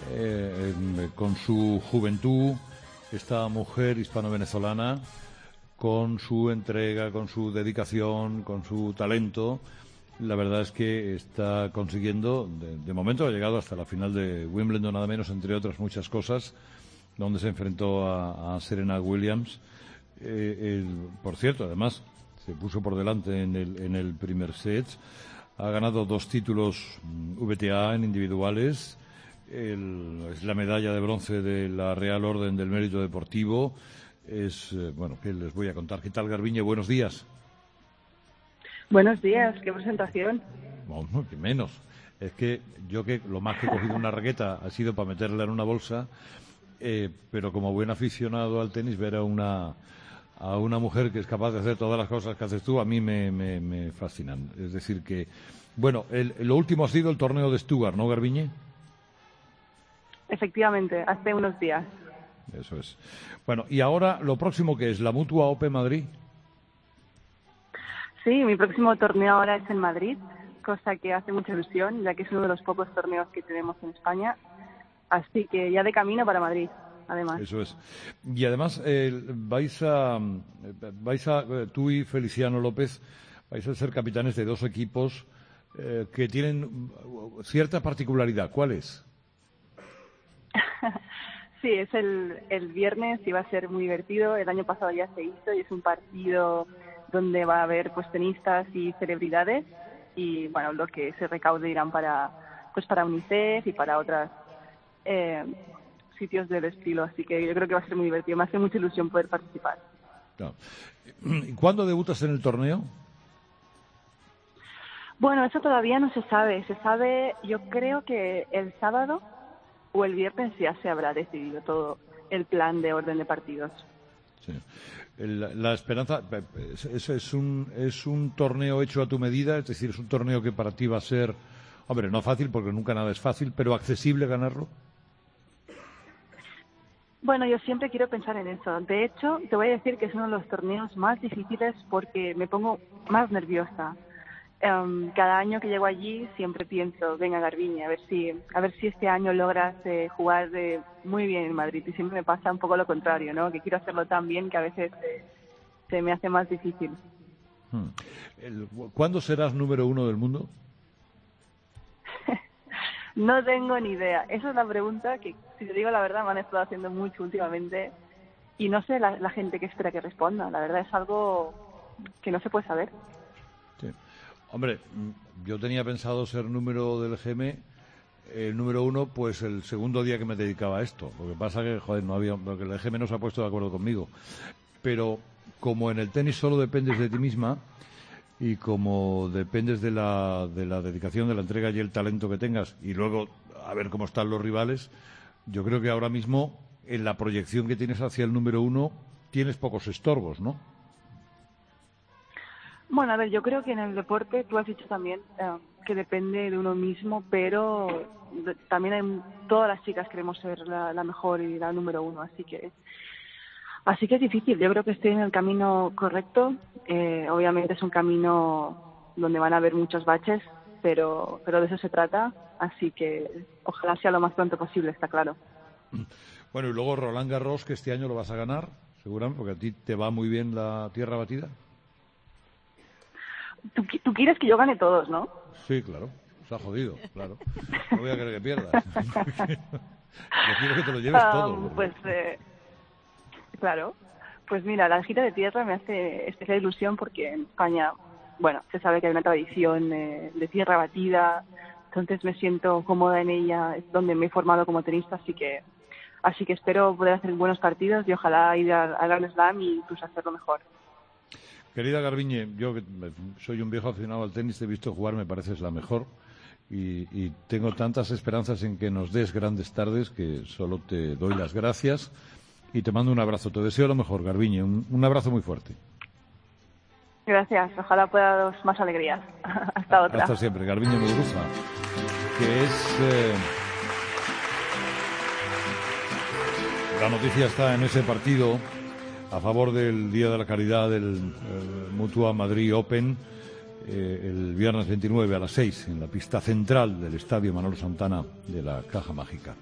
con su juventud, esta mujer hispano-venezolana, con su entrega, con su dedicación, con su talento. La verdad es que está consiguiendo, de momento ha llegado hasta la final de Wimbledon, nada menos, entre otras muchas cosas, donde se enfrentó a Serena Williams. Por cierto, además, se puso por delante en el primer set. Ha ganado 2 títulos WTA en individuales. Es la medalla de bronce de la Real Orden del Mérito Deportivo. Bueno, ¿qué les voy a contar? ¿Qué tal, Garbiñe? Buenos días. Buenos días, qué presentación. No, que menos. Es que yo que lo más que he cogido una raqueta ha sido para meterla en una bolsa, pero como buen aficionado al tenis, ver a una mujer que es capaz de hacer todas las cosas que haces tú, a mí me fascinan. Es decir que, bueno, lo último ha sido el torneo de Stuttgart, ¿no, Garbiñe? Efectivamente, hace unos días. Eso es. Bueno, y ahora lo próximo, que es la Mutua Open Madrid. Sí, mi próximo torneo ahora es en Madrid, cosa que hace mucha ilusión, ya que es uno de los pocos torneos que tenemos en España. Así que ya de camino para Madrid, además. Eso es. Y además tú y Feliciano López vais a ser capitanes de 2 equipos que tienen cierta particularidad. ¿Cuál es? Sí, es el viernes y va a ser muy divertido. El año pasado ya se hizo y es un partido donde va a haber pues tenistas y celebridades y bueno, lo que se recaude irán para UNICEF y para otros sitios del estilo, así que yo creo que va a ser muy divertido. Me hace mucha ilusión poder participar. Claro. ¿Y cuándo debutas en el torneo? Bueno, eso todavía no se sabe. Se sabe, yo creo que el sábado o el viernes ya se habrá decidido todo el plan de orden de partidos. Sí. La esperanza, es un torneo hecho a tu medida, es decir, es un torneo que para ti va a ser, hombre, no fácil porque nunca nada es fácil, pero accesible ganarlo. Bueno, yo siempre quiero pensar en eso. De hecho, te voy a decir que es uno de los torneos más difíciles porque me pongo más nerviosa. Cada año que llego allí siempre pienso, venga Garbiñe, a ver si este año logras jugar muy bien en Madrid, y siempre me pasa un poco lo contrario, ¿no? Que quiero hacerlo tan bien que a veces se me hace más difícil. ¿Cuándo serás número 1 del mundo? No tengo ni idea. Esa es la pregunta que, si te digo la verdad, me han estado haciendo mucho últimamente y no sé la gente que espera que responda. La verdad es algo que no se puede saber. Sí. Hombre, yo tenía pensado ser número del GM, el número 1, pues el segundo día que me dedicaba a esto. Lo que pasa que, porque el GM no se ha puesto de acuerdo conmigo. Pero como en el tenis solo dependes de ti misma y como dependes de la dedicación, de la entrega y el talento que tengas, y luego a ver cómo están los rivales, yo creo que ahora mismo en la proyección que tienes hacia el número 1 tienes pocos estorbos, ¿no? Bueno, a ver, yo creo que en el deporte, tú has dicho también que depende de uno mismo, pero también todas las chicas queremos ser la mejor y la número 1, así que es difícil. Yo creo que estoy en el camino correcto. Obviamente es un camino donde van a haber muchos baches, pero de eso se trata, así que ojalá sea lo más pronto posible, está claro. Bueno, y luego Roland Garros, que este año lo vas a ganar, seguramente, porque a ti te va muy bien la tierra batida. Tú quieres que yo gane todos, ¿no? Sí, claro. Se ha jodido, claro. No voy a querer que pierdas. Yo quiero que te lo lleves todo. Pues, claro. Pues mira, la gira de tierra me hace especial ilusión porque en España, bueno, se sabe que hay una tradición de tierra batida, entonces me siento cómoda en ella, es donde me he formado como tenista, así que espero poder hacer buenos partidos y ojalá ir al Grand Slam y pues hacerlo mejor. Querida Garbiñe, yo que soy un viejo aficionado al tenis, te he visto jugar, me pareces la mejor y tengo tantas esperanzas en que nos des grandes tardes que solo te doy las gracias y te mando un abrazo. Te deseo lo mejor, Garbiñe, un abrazo muy fuerte. Gracias, ojalá pueda daros más alegrías. Hasta otra. Hasta siempre, Garbiñe Muguruza, que es... La noticia está en ese partido a favor del Día de la Caridad del Mutua Madrid Open, el viernes 29 a las 6 en la pista central del Estadio Manolo Santana de la Caja Mágica.